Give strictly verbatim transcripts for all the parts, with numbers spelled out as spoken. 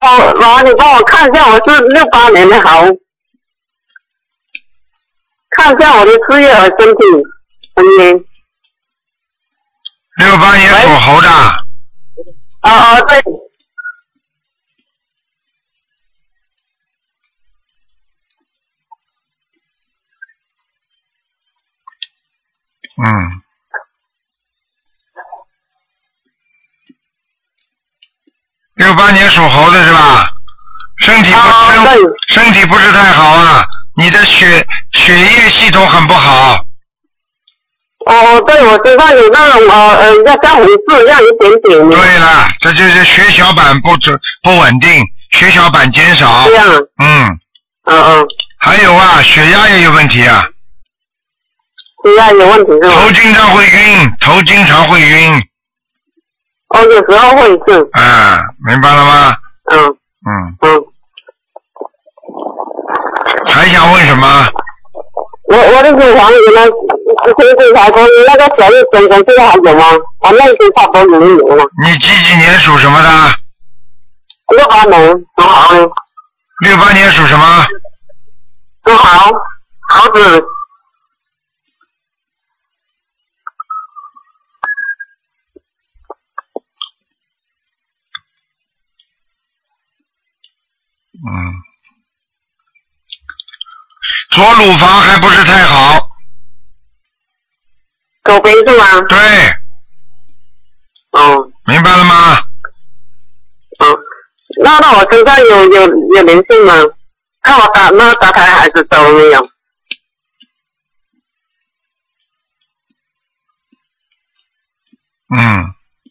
哦，妈，你帮我看一下，我是六八年的猴，看一下我的事业和身体婚姻。 六八年属猴的。 哦哦，对。 嗯。六八年属猴的是吧？身体不、 哦、 身身体不是太好啊，你的血血液系统很不好。 哦，对，我身上有那种呃呃，要像红痣一样一点点。 对了，这就是血小板不准不稳定，血小板减少。 这样。 嗯。 嗯嗯。 还有啊，血压也有问题啊。 血压有问题是吧？ 头经常会晕，头经常会晕。 哦，有时候会是。 啊，明白了吗？ 嗯。 嗯。 嗯。 还想问什么？ 我我的乳房原来先检查过，那个小叶生虫现在还有吗？我那些差不多有一年了。 你几几年属什么的？ 六八年属猴的。 六八年属什么？ 属猴，猴子。 嗯。左乳房还不是太好。 左边是吗？ 对。 哦。 明白了吗？ 哦，那那我身上有有有灵性吗？看我打那打胎孩子走了没有？ 嗯。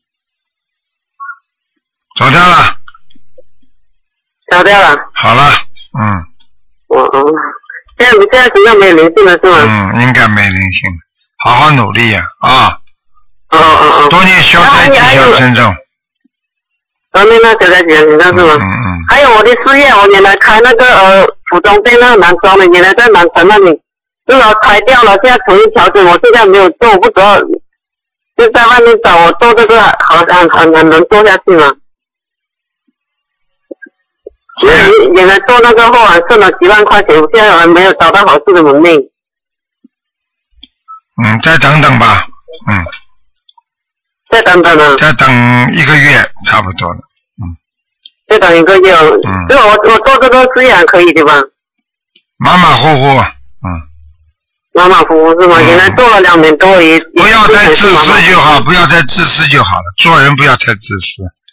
走掉了。 走掉了。 好了，嗯。 哦哦，现在现在身上没有灵性了是吗？ 嗯，应该没灵性，好好努力呀 啊, 啊。 哦哦哦。 多念消灾吉祥神咒。 多念那消灾吉祥神咒是吗？ 嗯嗯。 还有我的事业，我原来开那个呃服装店那个男装的，原来在南城那里，后来拆掉了，现在重新调整，我现在没有做，我不知道就在外面找我做这个，好像很很能做下去吗？因为原来做那个后来剩了几万块钱，现在还没有找到合适的门面。 嗯，再等等吧，嗯。 再等等啊。 再等一个月差不多了，嗯。 再等一个月，嗯。对，我我做这个事业还可以对吧？ 马马虎虎，嗯。 马马虎虎是吗？嗯、原来做了两年多也。 不要再自私就好，不要再自私就好了，做人不要太自私。